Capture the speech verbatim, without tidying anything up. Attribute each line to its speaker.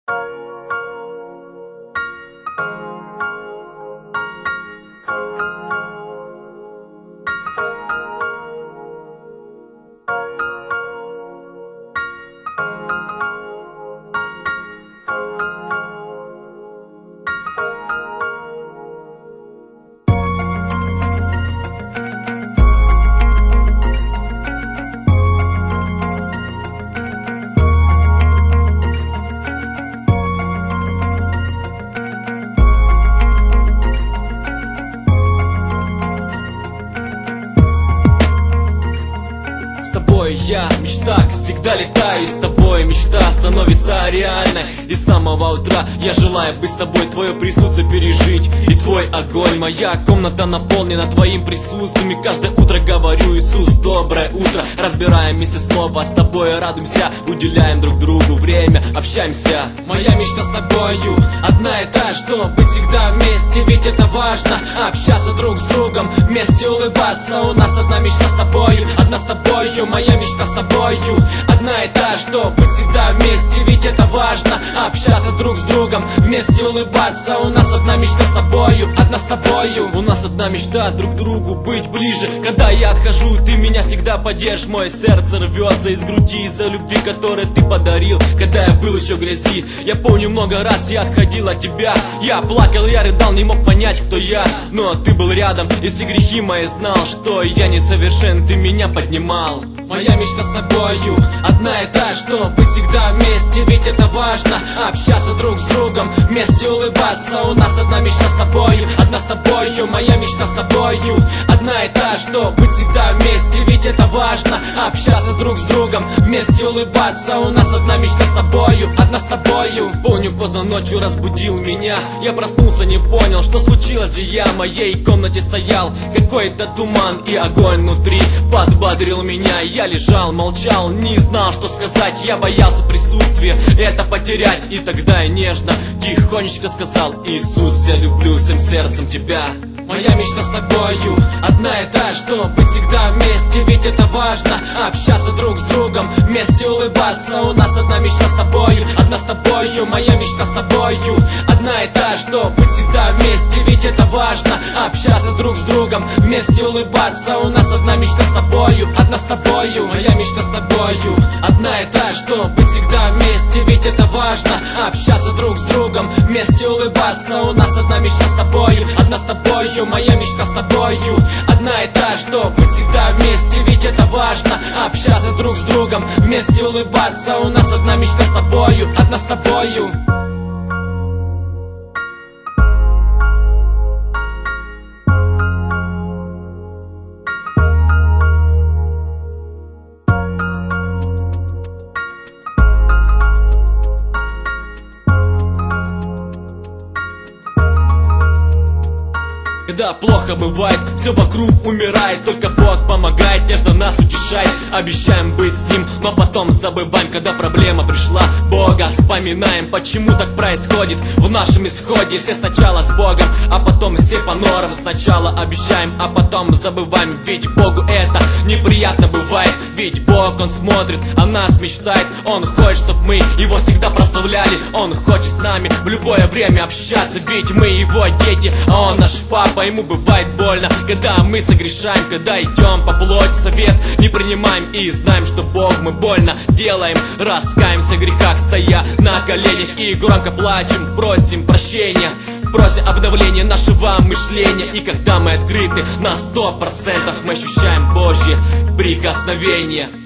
Speaker 1: Я в мечтах всегда летаю, с тобой мечта становится реальной. И с самого утра я желаю быть с тобой, твое присутствие пережить и твой огонь. Моя комната наполнена твоим присутствием, и каждое утро говорю: Иисус, доброе утро. Разбираем вместе слово, с тобой радуемся, уделяем друг другу время, общаемся. Моя мечта с тобою одна и та, что быть всегда вместе, ведь это важно. Общаться друг с другом, вместе улыбаться. У нас одна мечта с тобою, одна с тобою. Моя мечта с тобою одна и та, что быть всегда вместе, ведь это важно. Общаться друг с другом, вместе улыбаться. У нас одна мечта с тобою, одна с тобою. У нас одна мечта друг другу быть ближе. Когда я отхожу, ты меня всегда поддержишь. Мое сердце рвется из груди из-за любви, которую ты подарил, когда я был еще в грязи. Я помню, много раз я отходил от тебя. Я плакал, я рыдал, не мог понять, кто я. Но ты был рядом, и все грехи мои знал, что я несовершен, ты меня поднимал. Моя мечта с тобою одна и та, что быть всегда вместе, ведь это важно. Общаться друг с другом, вместе улыбаться. У нас одна мечта с тобою, одна с тобою. Моя мечта с тобою одна и та, что быть всегда вместе, ведь это важно. Общаться друг с другом, вместе улыбаться. У нас одна мечта с тобою, одна с тобою. Помню, поздно ночью разбудил меня. Я проснулся, не понял, что случилось, где я. В моей комнате стоял какой-то туман, и огонь внутри подбодрил меня. Я лежал, молчал, не знал, что сказать. Я боялся присутствия, это потерять. И тогда я нежно, тихонечко сказал: Иисус, я люблю всем сердцем тебя. Моя мечта с тобою одна и та, что быть всегда вместе, ведь это важно. Общаться друг с другом, вместе улыбаться. У нас одна мечта с тобою, одна с тобою. Моя мечта с тобою одна и та, что быть всегда вместе, ведь это важно. Общаться друг с другом, вместе улыбаться. У нас одна мечта с тобою, одна с тобою. Моя мечта с тобою одна и та, что быть всегда вместе, ведь это важно. Общаться друг с другом, вместе улыбаться. У нас одна мечта с тобою, одна с тобою. Моя мечта с тобою одна и та, что быть всегда вместе, ведь это важно. Общаться друг с другом, вместе улыбаться. У нас одна мечта с тобою, одна с тобою. Когда плохо бывает, все вокруг умирает, только Бог помогает, нежно нас утешает. Обещаем быть с Ним, но потом забываем. Когда проблема пришла, Бога вспоминаем. Почему так происходит в нашем исходе? Все сначала с Богом, а потом все по норам. Сначала обещаем, а потом забываем. Ведь Богу это неприятно бывает. Ведь Бог, Он смотрит, о нас мечтает. Он хочет, чтоб мы Его всегда прославляли. Он хочет с нами в любое время общаться. Ведь мы Его дети, а Он наш Папа. Ему бывает больно, когда мы согрешаем, когда идем по плоти, совет не принимаем и знаем, что Бог мы больно делаем. Раскаемся в грехах, стоя на коленях, и громко плачем, просим прощения, просим обновления нашего мышления. И когда мы открыты на сто процентов, мы ощущаем Божье прикосновение.